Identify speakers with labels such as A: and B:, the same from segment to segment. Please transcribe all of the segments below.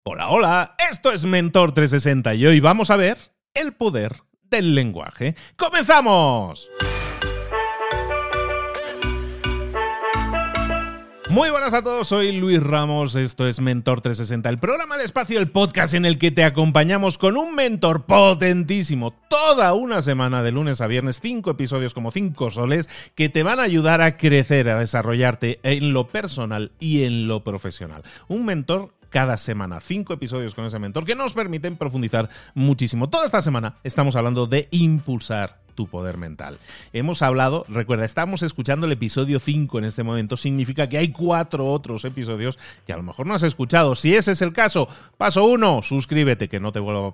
A: Hola, hola, esto es Mentor 360 y hoy vamos a ver el poder del lenguaje. ¡Comenzamos! Muy buenas a todos, soy Luis Ramos, esto es Mentor 360, el programa del espacio, el podcast en el que te acompañamos con un mentor potentísimo toda una semana de lunes a viernes, 5 episodios como 5 soles que te van a ayudar a crecer, a desarrollarte en lo personal y en lo profesional. Un mentor cada semana, 5 episodios con ese mentor que nos permiten profundizar muchísimo. Toda esta semana estamos hablando de impulsar tu poder mental. Hemos hablado, recuerda, estamos escuchando el episodio 5 en este momento, significa que hay 4 otros episodios que a lo mejor no has escuchado. Si ese es el caso, paso 1, suscríbete, que no te vuelva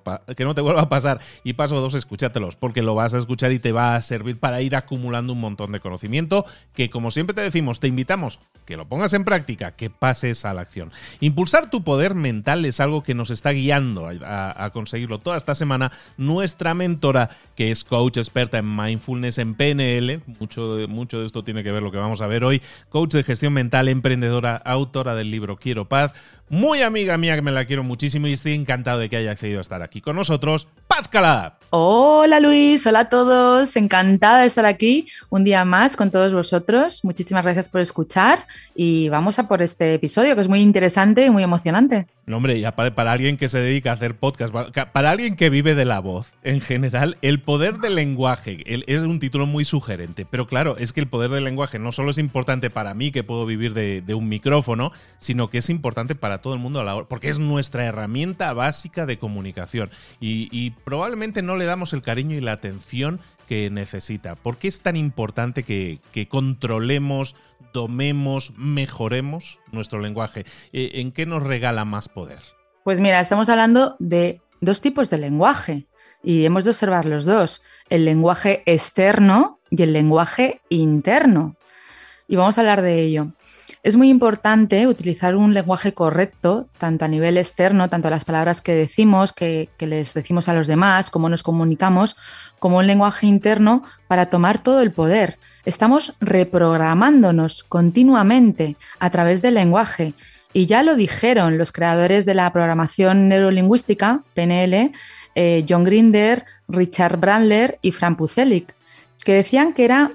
A: a pasar, y paso 2, escúchatelos, porque lo vas a escuchar y te va a servir para ir acumulando un montón de conocimiento que, como siempre te decimos, te invitamos que lo pongas en práctica, que pases a la acción. Impulsar tu poder mental es algo que nos está guiando a conseguirlo toda esta semana nuestra mentora, que es coach experta en mindfulness, en PNL, mucho de esto tiene que ver lo que vamos a ver hoy, coach de gestión mental, emprendedora, autora del libro Quiero Paz, muy amiga mía que me la quiero muchísimo y estoy encantado de que haya accedido a estar aquí con nosotros, Paz Calab.
B: Hola Luis, hola a todos, encantada de estar aquí un día más con todos vosotros, muchísimas gracias por escuchar y vamos a por este episodio que es muy interesante y muy emocionante.
A: No, hombre, ya para alguien que se dedica a hacer podcast, para alguien que vive de la voz, en general, el poder del lenguaje es un título muy sugerente, pero claro, es que el poder del lenguaje no solo es importante para mí, que puedo vivir de un micrófono, sino que es importante para todo el mundo a la hora, porque es nuestra herramienta básica de comunicación y probablemente no le damos el cariño y la atención que necesita. ¿Por qué es tan importante que controlemos, domemos, mejoremos nuestro lenguaje? ¿En qué nos regala más poder?
B: Pues mira, estamos hablando de dos tipos de lenguaje y hemos de observar los dos, el lenguaje externo y el lenguaje interno. Y vamos a hablar de ello. Es muy importante utilizar un lenguaje correcto, tanto a nivel externo, tanto las palabras que decimos, que les decimos a los demás, cómo nos comunicamos, como un lenguaje interno para tomar todo el poder. Estamos reprogramándonos continuamente a través del lenguaje. Y ya lo dijeron los creadores de la programación neurolingüística, PNL, John Grinder, Richard Bandler y Frank Pucelik, que decían que era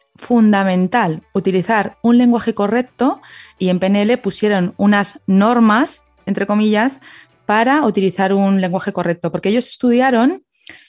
B: fundamental utilizar un lenguaje correcto y en PNL pusieron unas normas, entre comillas, para utilizar un lenguaje correcto, porque ellos estudiaron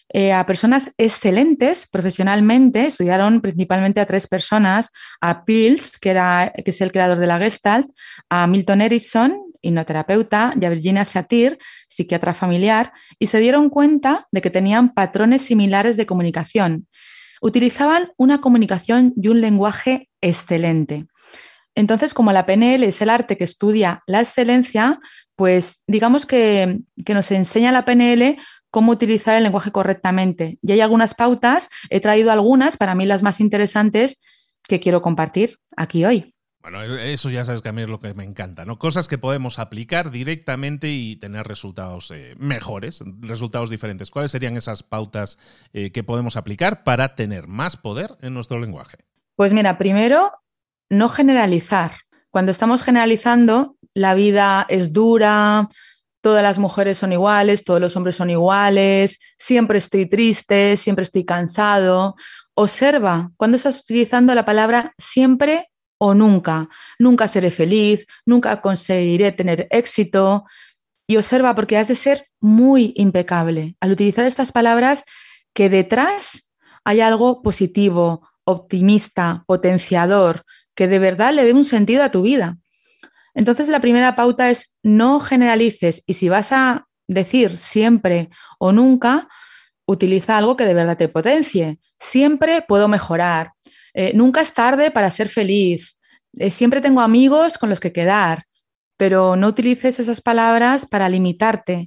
B: a personas excelentes profesionalmente, estudiaron principalmente a 3 personas, a Peels, que es el creador de la Gestalt, a Milton Erickson, hipnoterapeuta, y a Virginia Satir, psiquiatra familiar, y se dieron cuenta de que tenían patrones similares de comunicación. Utilizaban una comunicación y un lenguaje excelente. Entonces, como la PNL es el arte que estudia la excelencia, pues digamos que nos enseña la PNL cómo utilizar el lenguaje correctamente. Y hay algunas pautas, he traído algunas, para mí las más interesantes, que quiero compartir aquí hoy.
A: Bueno, eso ya sabes que a mí es lo que me encanta, ¿no? Cosas que podemos aplicar directamente y tener resultados mejores, resultados diferentes. ¿Cuáles serían esas pautas que podemos aplicar para tener más poder en nuestro lenguaje?
B: Pues mira, primero, no generalizar. Cuando estamos generalizando, la vida es dura, todas las mujeres son iguales, todos los hombres son iguales, siempre estoy triste, siempre estoy cansado. Observa cuando estás utilizando la palabra siempre o nunca. Nunca seré feliz, nunca conseguiré tener éxito. Y observa, porque has de ser muy impecable al utilizar estas palabras, que detrás hay algo positivo, optimista, potenciador, que de verdad le dé un sentido a tu vida. Entonces, la primera pauta es no generalices, y si vas a decir siempre o nunca, utiliza algo que de verdad te potencie. Siempre puedo mejorar. Nunca es tarde para ser feliz. Siempre tengo amigos con los que quedar, pero no utilices esas palabras para limitarte.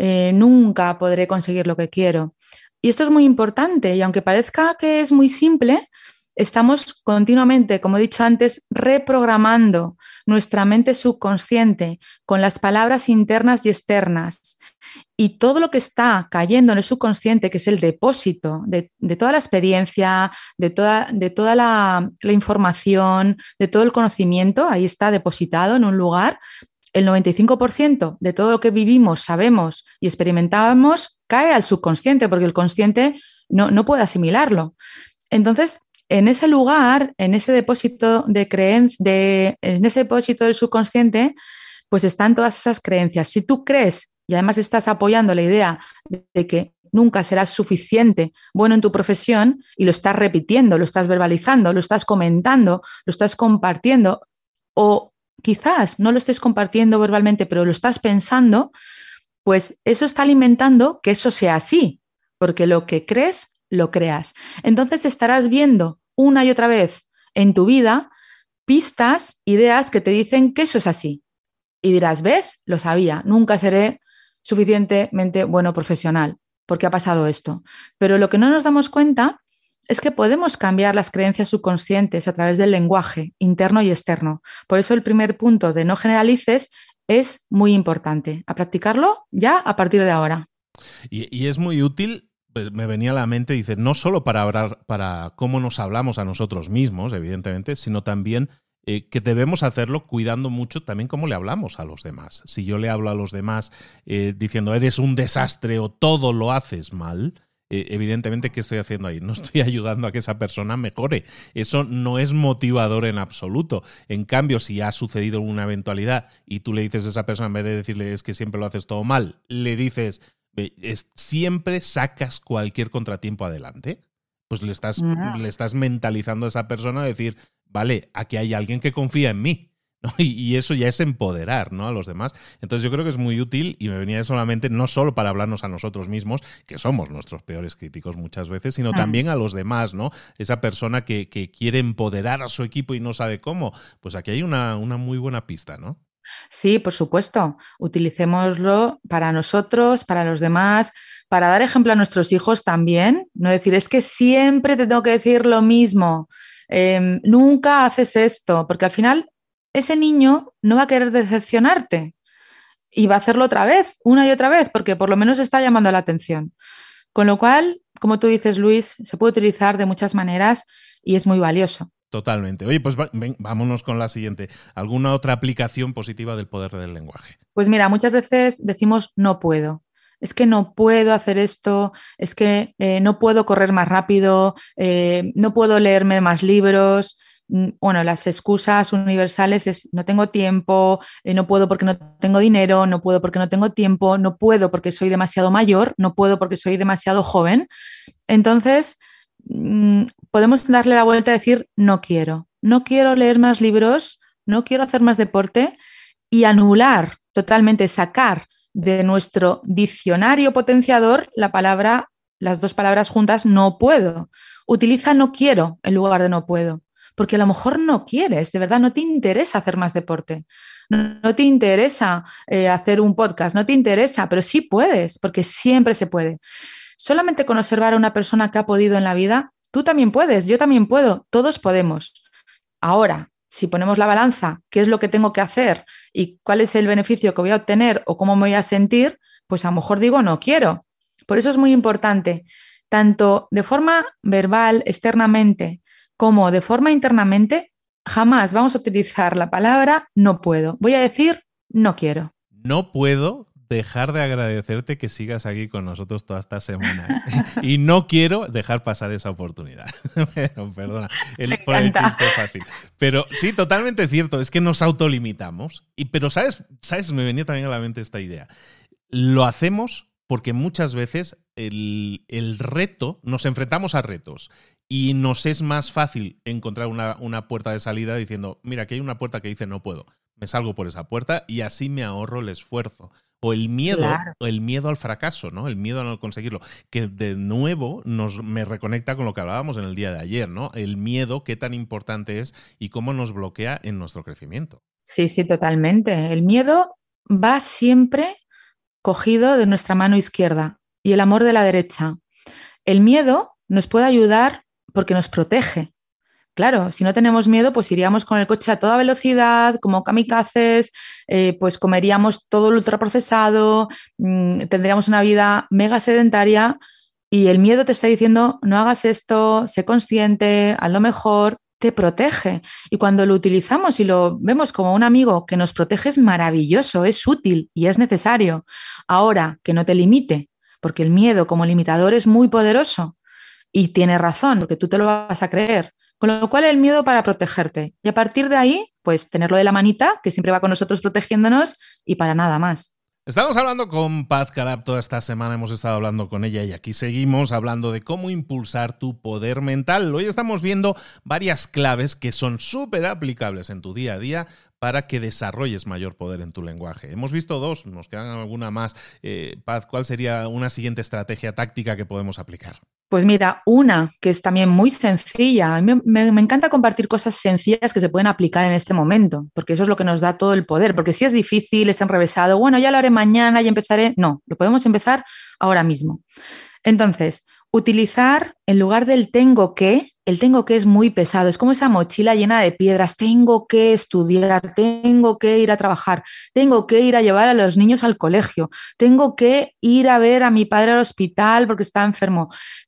B: Nunca podré conseguir lo que quiero. Y esto es muy importante, y aunque parezca que es muy simple, estamos continuamente, como he dicho antes, reprogramando nuestra mente subconsciente con las palabras internas y externas. Y todo lo que está cayendo en el subconsciente, que es el depósito de toda la experiencia, de toda la información, de todo el conocimiento, ahí está depositado en un lugar, el 95% de todo lo que vivimos, sabemos y experimentamos cae al subconsciente, porque el consciente no puede asimilarlo. Entonces, en ese lugar, en ese depósito de en ese depósito del subconsciente, pues están todas esas creencias. Si tú crees y además estás apoyando la idea de que nunca serás suficiente bueno en tu profesión y lo estás repitiendo, lo estás verbalizando, lo estás comentando, lo estás compartiendo, o quizás no lo estés compartiendo verbalmente, pero lo estás pensando, pues eso está alimentando que eso sea así, porque lo que crees, lo creas. Entonces estarás viendo una y otra vez en tu vida pistas, ideas que te dicen que eso es así. Y dirás, ¿ves? Lo sabía, nunca seré suficientemente bueno profesional porque ha pasado esto. Pero lo que no nos damos cuenta es que podemos cambiar las creencias subconscientes a través del lenguaje interno y externo. Por eso el primer punto de no generalices es muy importante. A practicarlo ya a partir de ahora.
A: Y es muy útil, pues, me venía a la mente, dice, no solo para hablar, para cómo nos hablamos a nosotros mismos, evidentemente, sino también que debemos hacerlo cuidando mucho también cómo le hablamos a los demás. Si yo le hablo a los demás diciendo eres un desastre o todo lo haces mal, evidentemente, ¿qué estoy haciendo ahí? No estoy ayudando a que esa persona mejore. Eso no es motivador en absoluto. En cambio, si ha sucedido una eventualidad y tú le dices a esa persona, en vez de decirle es que siempre lo haces todo mal, le dices siempre sacas cualquier contratiempo adelante, pues le estás mentalizando a esa persona a decir, vale, aquí hay alguien que confía en mí, ¿no? Y eso ya es empoderar, ¿no?, a los demás. Entonces yo creo que es muy útil y me venía solamente no solo para hablarnos a nosotros mismos, que somos nuestros peores críticos muchas veces, sino también a los demás, ¿no? Esa persona que quiere empoderar a su equipo y no sabe cómo. Pues aquí hay una muy buena pista, ¿no?
B: Sí, por supuesto. Utilicémoslo para nosotros, para los demás, para dar ejemplo a nuestros hijos también. No decir, es que siempre te tengo que decir lo mismo, nunca haces esto, porque al final ese niño no va a querer decepcionarte y va a hacerlo otra vez, una y otra vez, porque por lo menos está llamando la atención. Con lo cual, como tú dices, Luis, se puede utilizar de muchas maneras y es muy valioso.
A: Totalmente. Oye, pues vámonos con la siguiente. ¿Alguna otra aplicación positiva del poder del lenguaje?
B: Pues mira, muchas veces decimos no puedo. Es que no puedo hacer esto, es que no puedo correr más rápido, no puedo leerme más libros. Bueno, las excusas universales es no tengo tiempo, no puedo porque no tengo dinero, no puedo porque no tengo tiempo, no puedo porque soy demasiado mayor, no puedo porque soy demasiado joven. Entonces, podemos darle la vuelta y decir no quiero leer más libros, no quiero hacer más deporte y anular totalmente, sacar de nuestro diccionario potenciador las dos palabras juntas no puedo. Utiliza no quiero en lugar de no puedo, porque a lo mejor no quieres, de verdad no te interesa hacer más deporte, no te interesa hacer un podcast, no te interesa, pero sí puedes, porque siempre se puede. Solamente con observar a una persona que ha podido en la vida, tú también puedes, yo también puedo, todos podemos. Ahora, si ponemos la balanza, qué es lo que tengo que hacer y cuál es el beneficio que voy a obtener o cómo me voy a sentir, pues a lo mejor digo no quiero. Por eso es muy importante, tanto de forma verbal, externamente, como de forma internamente, jamás vamos a utilizar la palabra no puedo. Voy a decir no quiero.
A: No puedo dejar de agradecerte que sigas aquí con nosotros toda esta semana. Y no quiero dejar pasar esa oportunidad. Pero, perdona, por el chiste fácil. Pero sí, totalmente cierto, es que nos autolimitamos. Pero, ¿sabes? Me venía también a la mente esta idea. Lo hacemos porque muchas veces el reto, nos enfrentamos a retos y nos es más fácil encontrar una puerta de salida diciendo, mira, aquí hay una puerta que dice no puedo. Me salgo por esa puerta y así me ahorro el esfuerzo. O el miedo,
B: Claro.
A: o el miedo al fracaso, ¿no? El miedo a no conseguirlo. Que de nuevo me reconecta con lo que hablábamos en el día de ayer, ¿no? El miedo, qué tan importante es y cómo nos bloquea en nuestro crecimiento.
B: Sí, sí, totalmente. El miedo va siempre cogido de nuestra mano izquierda y el amor de la derecha. El miedo nos puede ayudar porque nos protege. Claro, si no tenemos miedo, pues iríamos con el coche a toda velocidad, como kamikazes, pues comeríamos todo lo ultraprocesado, tendríamos una vida mega sedentaria y el miedo te está diciendo, no hagas esto, sé consciente, haz lo mejor, te protege. Y cuando lo utilizamos y lo vemos como un amigo que nos protege, es maravilloso, es útil y es necesario. Ahora, que no te limite, porque el miedo como limitador es muy poderoso y tiene razón, porque tú te lo vas a creer. Con lo cual, el miedo para protegerte. Y a partir de ahí, pues tenerlo de la manita, que siempre va con nosotros protegiéndonos, y para nada más.
A: Estamos hablando con Paz Calab toda esta semana, hemos estado hablando con ella y aquí seguimos hablando de cómo impulsar tu poder mental. Hoy estamos viendo varias claves que son súper aplicables en tu día a día para que desarrolles mayor poder en tu lenguaje. Hemos visto dos, nos quedan alguna más. Paz, ¿cuál sería una siguiente estrategia táctica que podemos aplicar?
B: Pues mira, una que es también muy sencilla. A mí me encanta compartir cosas sencillas que se pueden aplicar en este momento, porque eso es lo que nos da todo el poder. Porque si es difícil, es enrevesado, bueno, ya lo haré mañana y empezaré. No, lo podemos empezar ahora mismo. Entonces, utilizar en lugar del tengo que, el tengo que es muy pesado, es como esa mochila llena de piedras, tengo que estudiar, tengo que ir a trabajar, tengo que ir a llevar a los niños al colegio, tengo que ir a ver a mi padre al hospital porque está enfermo,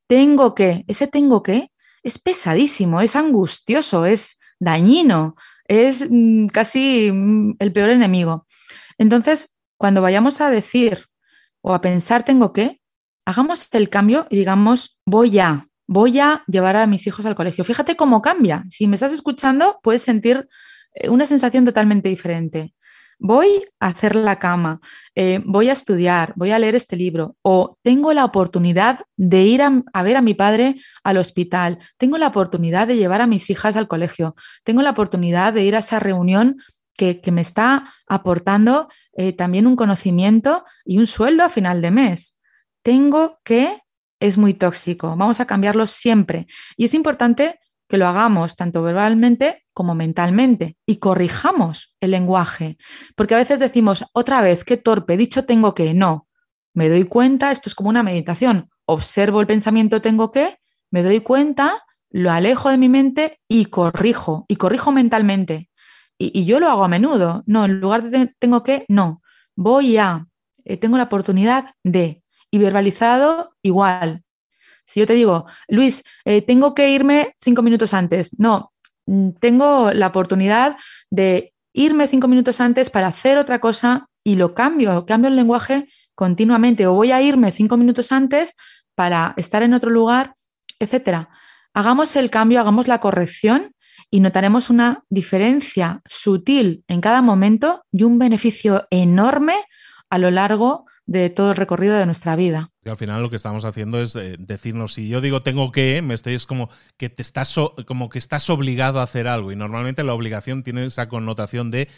B: ese tengo que es pesadísimo, es angustioso, es dañino, es casi el peor enemigo. Entonces, cuando vayamos a decir o a pensar tengo que, hagamos el cambio y digamos voy a llevar a mis hijos al colegio. Fíjate cómo cambia. Si me estás escuchando, puedes sentir una sensación totalmente diferente. Voy a hacer la cama, voy a estudiar, voy a leer este libro o tengo la oportunidad de ir a ver a mi padre al hospital, tengo la oportunidad de llevar a mis hijas al colegio, tengo la oportunidad de ir a esa reunión que me está aportando también un conocimiento y un sueldo a final de mes. Tengo que es muy tóxico, vamos a cambiarlo siempre y es importante que lo hagamos tanto verbalmente como mentalmente y corrijamos el lenguaje, porque a veces decimos otra vez, qué torpe, dicho tengo que, no, me doy cuenta, esto es como una meditación, observo el pensamiento tengo que, me doy cuenta, lo alejo de mi mente y corrijo mentalmente. Y yo lo hago a menudo, no, en lugar de tengo que, no, tengo la oportunidad de, y verbalizado igual. Si yo te digo, Luis, tengo que irme 5 minutos antes. No, tengo la oportunidad de irme 5 minutos antes para hacer otra cosa y cambio el lenguaje continuamente. O voy a irme 5 minutos antes para estar en otro lugar, etcétera. Hagamos el cambio, hagamos la corrección y notaremos una diferencia sutil en cada momento y un beneficio enorme a lo largo de todo el recorrido de nuestra vida.
A: Y al final lo que estamos haciendo es decirnos, si yo digo tengo que, es como que como que estás obligado a hacer algo y normalmente la obligación tiene esa connotación de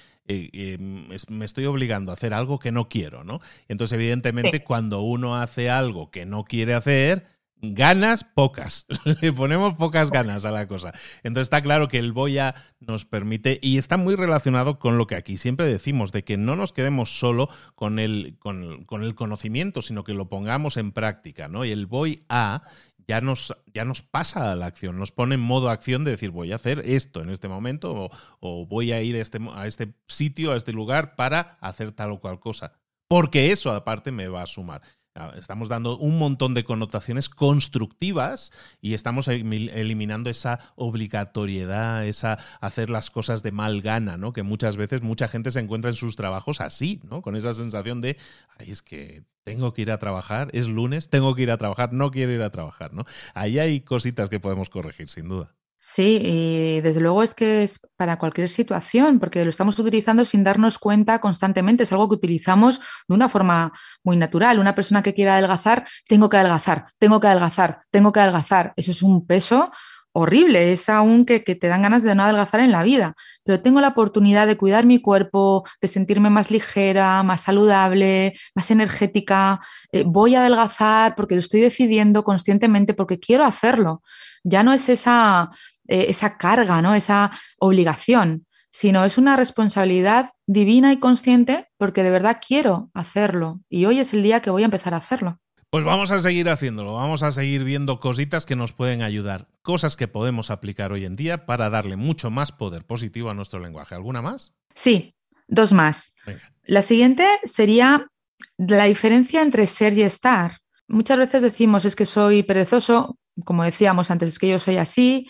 A: me estoy obligando a hacer algo que no quiero, ¿no? Entonces evidentemente cuando uno hace algo que no quiere hacer, ganas pocas, le ponemos pocas ganas a la cosa. Entonces está claro que el voy a nos permite, y está muy relacionado con lo que aquí siempre decimos, de que no nos quedemos solo con el conocimiento, sino que lo pongamos en práctica, ¿no? Y el voy a ya nos pasa a la acción, nos pone en modo acción de decir voy a hacer esto en este momento o voy a ir a este sitio, a este lugar para hacer tal o cual cosa. Porque eso aparte me va a sumar. Estamos dando un montón de connotaciones constructivas y estamos eliminando esa obligatoriedad, esa hacer las cosas de mal gana, ¿no? Que muchas veces mucha gente se encuentra en sus trabajos así, ¿no? Con esa sensación de, ay, es que tengo que ir a trabajar, es lunes, tengo que ir a trabajar, no quiero ir a trabajar, ¿no? Ahí hay cositas que podemos corregir, sin duda.
B: Sí, y desde luego es que es para cualquier situación, porque lo estamos utilizando sin darnos cuenta constantemente. Es algo que utilizamos de una forma muy natural. Una persona que quiera adelgazar, tengo que adelgazar, tengo que adelgazar, tengo que adelgazar. Eso es un peso horrible, es aún que te dan ganas de no adelgazar en la vida. Pero tengo la oportunidad de cuidar mi cuerpo, de sentirme más ligera, más saludable, más energética. Voy a adelgazar porque lo estoy decidiendo conscientemente, porque quiero hacerlo. Ya no es esa carga, ¿no? Esa obligación, sino es una responsabilidad divina y consciente porque de verdad quiero hacerlo y hoy es el día que voy a empezar a hacerlo.
A: Pues vamos a seguir haciéndolo, vamos a seguir viendo cositas que nos pueden ayudar, cosas que podemos aplicar hoy en día para darle mucho más poder positivo a nuestro lenguaje. ¿Alguna más?
B: Sí, 2 más. Venga. La siguiente sería la diferencia entre ser y estar. Muchas veces decimos es que soy perezoso. como decíamos antes, es que yo soy así,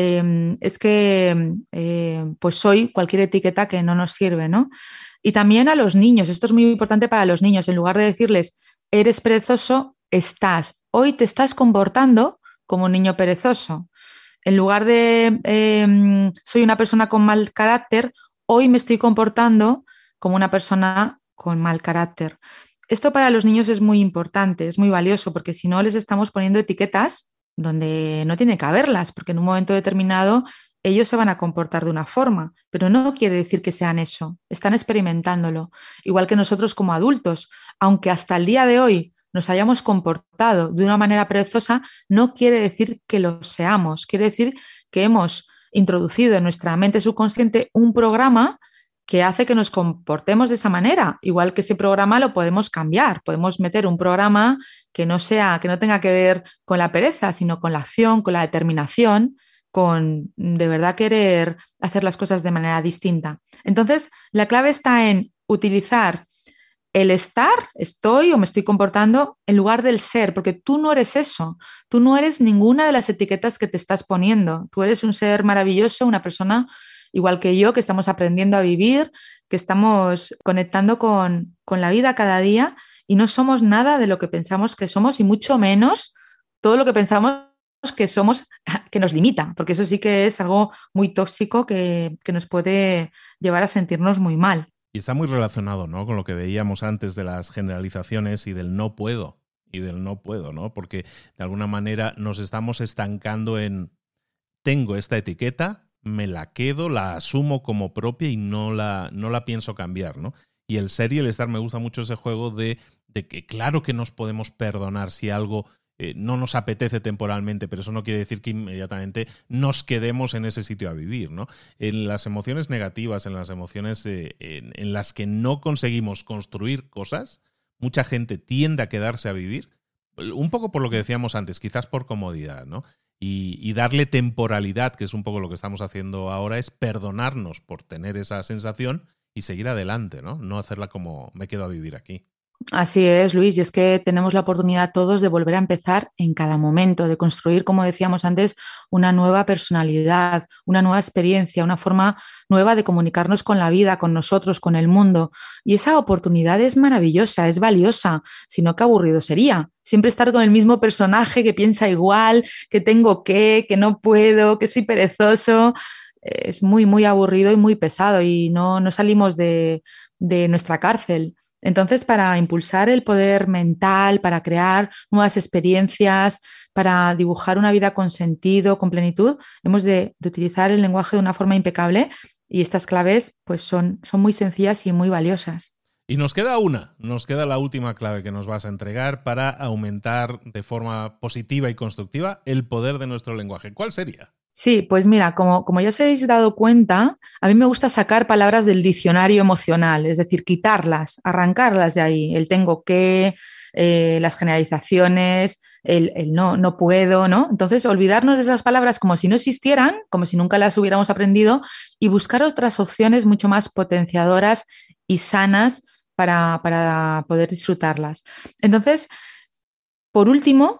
B: es que pues soy cualquier etiqueta que no nos sirve, ¿no? Y también a los niños, esto es muy importante para los niños, en lugar de decirles, eres perezoso, hoy te estás comportando como un niño perezoso. En lugar de soy una persona con mal carácter, hoy me estoy comportando como una persona con mal carácter. Esto para los niños es muy importante, es muy valioso, porque si no les estamos poniendo etiquetas donde no tiene que haberlas, porque en un momento determinado ellos se van a comportar de una forma, pero no quiere decir que sean eso, están experimentándolo, igual que nosotros como adultos, aunque hasta el día de hoy nos hayamos comportado de una manera perezosa, no quiere decir que lo seamos, quiere decir que hemos introducido en nuestra mente subconsciente un programa que hace que nos comportemos de esa manera, igual que ese programa lo podemos cambiar, podemos meter un programa que no sea, que no tenga que ver con la pereza, sino con la acción, con la determinación, con de verdad querer hacer las cosas de manera distinta. Entonces, la clave está en utilizar el estar, estoy o me estoy comportando en lugar del ser, porque tú no eres eso, tú no eres ninguna de las etiquetas que te estás poniendo, tú eres un ser maravilloso, una persona igual que yo, que estamos aprendiendo a vivir, que estamos conectando con la vida cada día y no somos nada de lo que pensamos que somos y mucho menos todo lo que pensamos que somos, que nos limita, porque eso sí que es algo muy tóxico que nos puede llevar a sentirnos muy mal.
A: Y está muy relacionado, ¿no?, con lo que veíamos antes de las generalizaciones y del no puedo, ¿no? Porque de alguna manera nos estamos estancando en tengo esta etiqueta, me la quedo, la asumo como propia y no la pienso cambiar, ¿no? Y el ser y el estar, me gusta mucho ese juego de que claro que nos podemos perdonar si algo no nos apetece temporalmente, pero eso no quiere decir que inmediatamente nos quedemos en ese sitio a vivir, ¿no? En las emociones negativas, en las emociones en las que no conseguimos construir cosas, mucha gente tiende a quedarse a vivir, un poco por lo que decíamos antes, quizás por comodidad, ¿no? Y darle temporalidad, que es un poco lo que estamos haciendo ahora, es perdonarnos por tener esa sensación y seguir adelante, ¿no? No hacerla como me quedo a vivir aquí.
B: Así es, Luis, y es que tenemos la oportunidad todos de volver a empezar en cada momento, de construir, como decíamos antes, una nueva personalidad, una nueva experiencia, una forma nueva de comunicarnos con la vida, con nosotros, con el mundo. Y esa oportunidad es maravillosa, es valiosa, si no, qué aburrido sería. Siempre estar con el mismo personaje que piensa igual, que tengo que no puedo, que soy perezoso. Es muy, muy aburrido y muy pesado y no salimos de nuestra cárcel. Entonces, para impulsar el poder mental, para crear nuevas experiencias, para dibujar una vida con sentido, con plenitud, hemos de utilizar el lenguaje de una forma impecable y estas claves pues son muy sencillas y muy valiosas.
A: Y nos queda la última clave que nos vas a entregar para aumentar de forma positiva y constructiva el poder de nuestro lenguaje. ¿Cuál sería?
B: Sí, pues mira, como ya os habéis dado cuenta, a mí me gusta sacar palabras del diccionario emocional, es decir, quitarlas, arrancarlas de ahí, el tengo que, las generalizaciones, el no puedo, ¿no? Entonces, olvidarnos de esas palabras como si no existieran, como si nunca las hubiéramos aprendido y buscar otras opciones mucho más potenciadoras y sanas para poder disfrutarlas. Entonces, por último,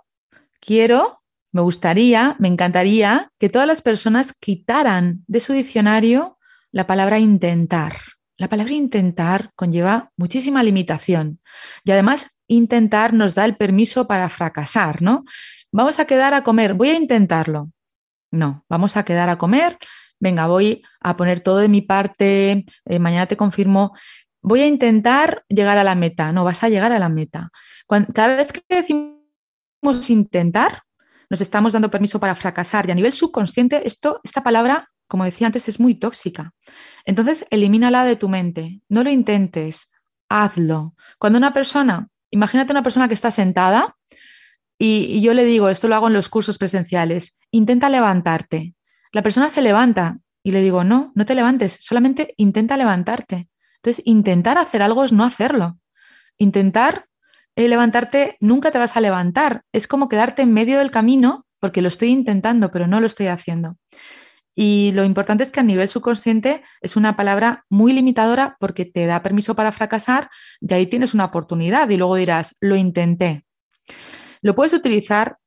B: me gustaría, me encantaría que todas las personas quitaran de su diccionario la palabra intentar. La palabra intentar conlleva muchísima limitación y además intentar nos da el permiso para fracasar, ¿no? Vamos a quedar a comer, voy a intentarlo. No, vamos a quedar a comer, venga, voy a poner todo de mi parte, mañana te confirmo, voy a intentar llegar a la meta. No, vas a llegar a la meta. Cada vez que decimos intentar, nos estamos dando permiso para fracasar y a nivel subconsciente esta palabra, como decía antes, es muy tóxica. Entonces, elimínala de tu mente, no lo intentes, hazlo. Cuando imagínate una persona que está sentada y yo le digo, esto lo hago en los cursos presenciales, intenta levantarte. La persona se levanta y le digo, no te levantes, solamente intenta levantarte. Entonces, intentar hacer algo es no hacerlo. Intentar levantarte, nunca te vas a levantar. Es como quedarte en medio del camino porque lo estoy intentando, pero no lo estoy haciendo. Y lo importante es que a nivel subconsciente es una palabra muy limitadora porque te da permiso para fracasar y ahí tienes una oportunidad y luego dirás, lo intenté. Lo puedes utilizar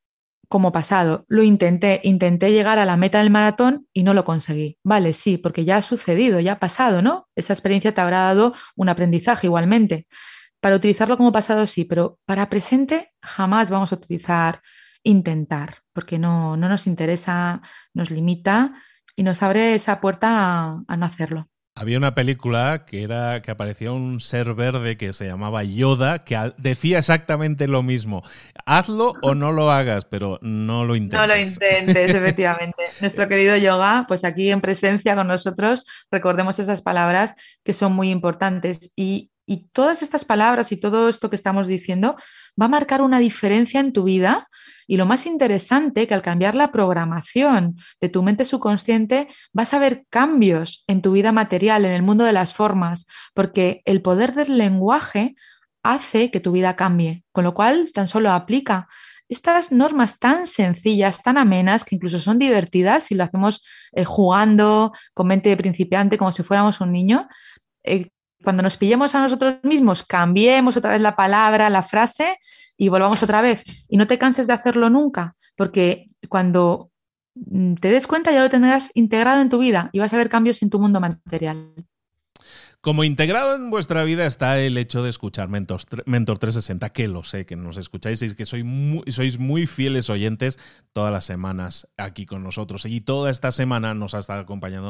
B: como pasado. Lo intenté llegar a la meta del maratón y no lo conseguí. Vale, sí, porque ya ha sucedido, ya ha pasado, ¿no? Esa experiencia te habrá dado un aprendizaje igualmente. Para utilizarlo como pasado sí, pero para presente jamás vamos a utilizar intentar, porque no nos interesa, nos limita y nos abre esa puerta a no hacerlo.
A: Había una película que aparecía un ser verde que se llamaba Yoda, que decía exactamente lo mismo. Hazlo o no lo hagas, pero no lo
B: No lo
A: intentes.
B: intentes, efectivamente. Nuestro querido yoga, pues aquí en presencia con nosotros, recordemos esas palabras que son muy importantes y todas estas palabras y todo esto que estamos diciendo va a marcar una diferencia en tu vida y lo más interesante que al cambiar la programación de tu mente subconsciente vas a ver cambios en tu vida material, en el mundo de las formas, porque el poder del lenguaje hace que tu vida cambie, con lo cual tan solo aplica estas normas tan sencillas, tan amenas, que incluso son divertidas si lo hacemos jugando con mente de principiante, como si fuéramos un niño, eh, cuando nos pillemos a nosotros mismos, cambiemos otra vez la palabra, la frase y volvamos otra vez. Y no te canses de hacerlo nunca, porque cuando te des cuenta ya lo tendrás integrado en tu vida y vas a ver cambios en tu mundo material.
A: Como integrado en vuestra vida está el hecho de escuchar Mentor 360, que lo sé, que nos escucháis y que sois muy fieles oyentes todas las semanas aquí con nosotros. Y toda esta semana nos ha estado acompañando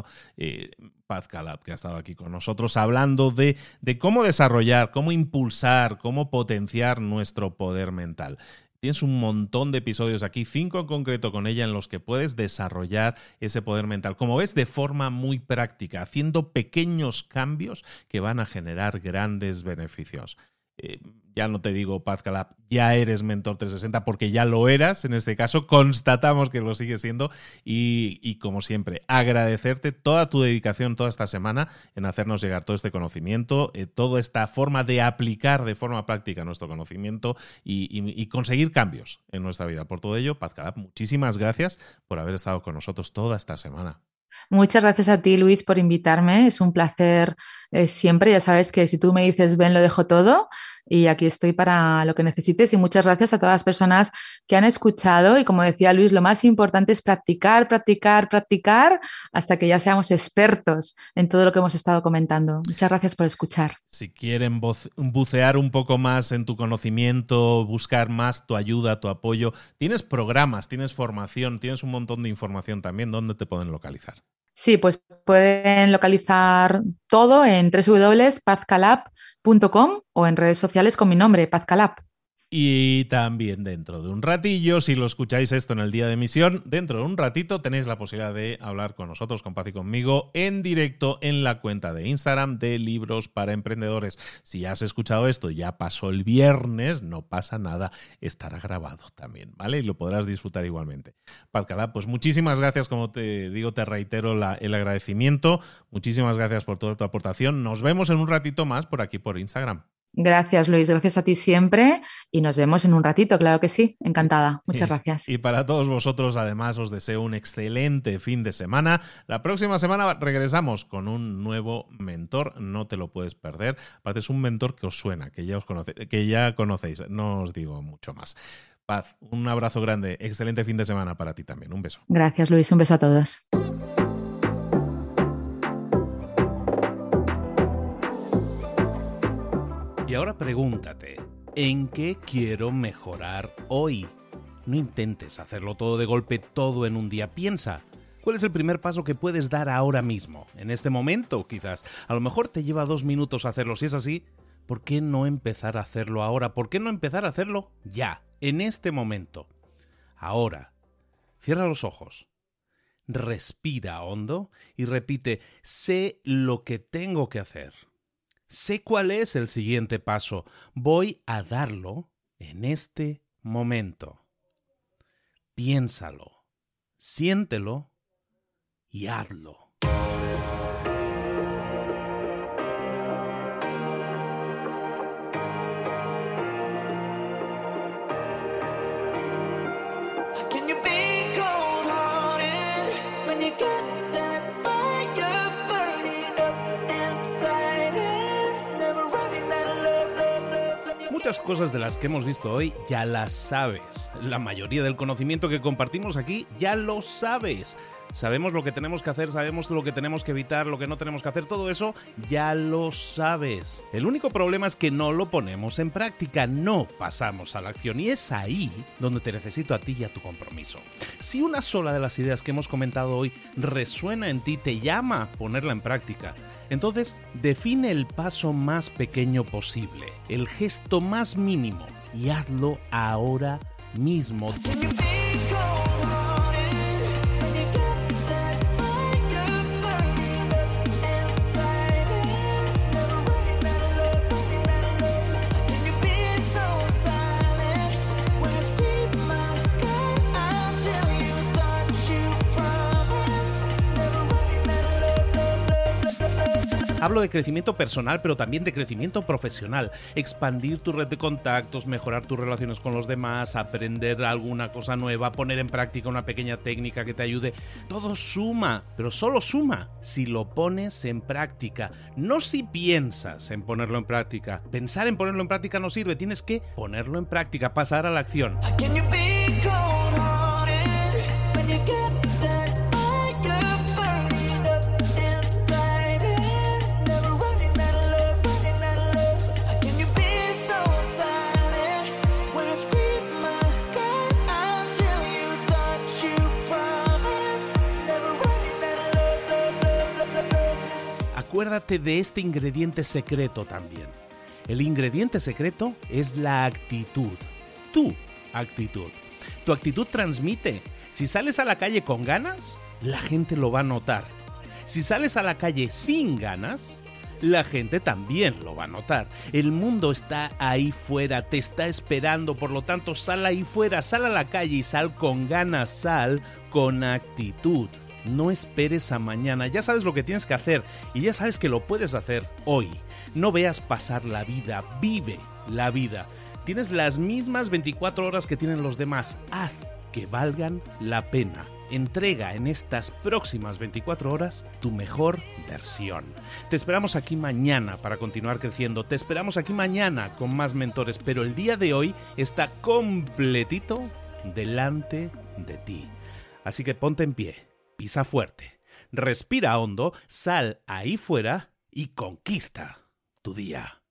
A: Paz Calab, que ha estado aquí con nosotros hablando de cómo desarrollar, cómo impulsar, cómo potenciar nuestro poder mental. Tienes un montón de episodios aquí, 5 en concreto con ella, en los que puedes desarrollar ese poder mental. Como ves, de forma muy práctica, haciendo pequeños cambios que van a generar grandes beneficios. Ya no te digo, Paz Calab, ya eres Mentor 360 porque ya lo eras, en este caso constatamos que lo sigues siendo y como siempre, agradecerte toda tu dedicación toda esta semana en hacernos llegar todo este conocimiento, toda esta forma de aplicar de forma práctica nuestro conocimiento y conseguir cambios en nuestra vida. Por todo ello, Paz Calab, muchísimas gracias por haber estado con nosotros toda esta semana.
B: Muchas gracias a ti, Luis, por invitarme. Es un placer siempre. Ya sabes que si tú me dices ven, lo dejo todo y aquí estoy para lo que necesites. Y muchas gracias a todas las personas que han escuchado. Y como decía Luis, lo más importante es practicar, practicar, practicar hasta que ya seamos expertos en todo lo que hemos estado comentando. Muchas gracias por escuchar.
A: Si quieren bucear un poco más en tu conocimiento, buscar más tu ayuda, tu apoyo, tienes programas, tienes formación, tienes un montón de información también. ¿Dónde te pueden localizar?
B: Sí, pues pueden localizar todo en www.pazcalab.com o en redes sociales con mi nombre, Paz Calab.
A: Y también dentro de un ratillo, si lo escucháis esto en el día de emisión, dentro de un ratito tenéis la posibilidad de hablar con nosotros, con Paz y conmigo, en directo en la cuenta de Instagram de Libros para Emprendedores. Si ya has escuchado esto, ya pasó el viernes, no pasa nada, estará grabado también, ¿vale? Y lo podrás disfrutar igualmente. Paz Calab, pues muchísimas gracias, como te digo, te reitero el agradecimiento. Muchísimas gracias por toda tu aportación. Nos vemos en un ratito más por aquí por Instagram.
B: Gracias, Luis. Gracias a ti siempre y nos vemos en un ratito, claro que sí. Encantada. Muchas gracias.
A: Y para todos vosotros, además, os deseo un excelente fin de semana. La próxima semana regresamos con un nuevo mentor. No te lo puedes perder. Aparte, es un mentor que os suena, que ya conocéis. No os digo mucho más. Paz, un abrazo grande. Excelente fin de semana para ti también. Un beso.
B: Gracias, Luis. Un beso a todos.
A: Y ahora pregúntate, ¿en qué quiero mejorar hoy? No intentes hacerlo todo de golpe, todo en un día. Piensa, ¿cuál es el primer paso que puedes dar ahora mismo? En este momento, quizás. A lo mejor te lleva 2 minutos hacerlo. Si es así, ¿por qué no empezar a hacerlo ahora? ¿Por qué no empezar a hacerlo ya, en este momento? Ahora, cierra los ojos. Respira hondo y repite, sé lo que tengo que hacer. Sé cuál es el siguiente paso. Voy a darlo en este momento. Piénsalo, siéntelo y hazlo. Muchas cosas de las que hemos visto hoy ya las sabes. La mayoría del conocimiento que compartimos aquí ya lo sabes. Sabemos lo que tenemos que hacer, sabemos lo que tenemos que evitar, lo que no tenemos que hacer, todo eso ya lo sabes. El único problema es que no lo ponemos en práctica, no pasamos a la acción, y es ahí donde te necesito a ti y a tu compromiso. Si una sola de las ideas que hemos comentado hoy resuena en ti, te llama a ponerla en práctica, entonces define el paso más pequeño posible, el gesto más mínimo, y hazlo ahora mismo. Hablo de crecimiento personal, pero también de crecimiento profesional. Expandir tu red de contactos, mejorar tus relaciones con los demás, aprender alguna cosa nueva, poner en práctica una pequeña técnica que te ayude. Todo suma, pero solo suma si lo pones en práctica. No si piensas en ponerlo en práctica. Pensar en ponerlo en práctica no sirve, tienes que ponerlo en práctica, pasar a la acción. Acuérdate de este ingrediente secreto también. El ingrediente secreto es la actitud. Tu actitud. Tu actitud transmite. Si sales a la calle con ganas, la gente lo va a notar. Si sales a la calle sin ganas, la gente también lo va a notar. El mundo está ahí fuera, te está esperando, por lo tanto sal ahí fuera, sal a la calle y sal con ganas, sal con actitud. No esperes a mañana, ya sabes lo que tienes que hacer y ya sabes que lo puedes hacer hoy. No veas pasar la vida, vive la vida. Tienes las mismas 24 horas que tienen los demás, haz que valgan la pena. Entrega en estas próximas 24 horas tu mejor versión. Te esperamos aquí mañana para continuar creciendo, te esperamos aquí mañana con más mentores, pero el día de hoy está completito delante de ti. Así que ponte en pie. Pisa fuerte, respira hondo, sal ahí fuera y conquista tu día.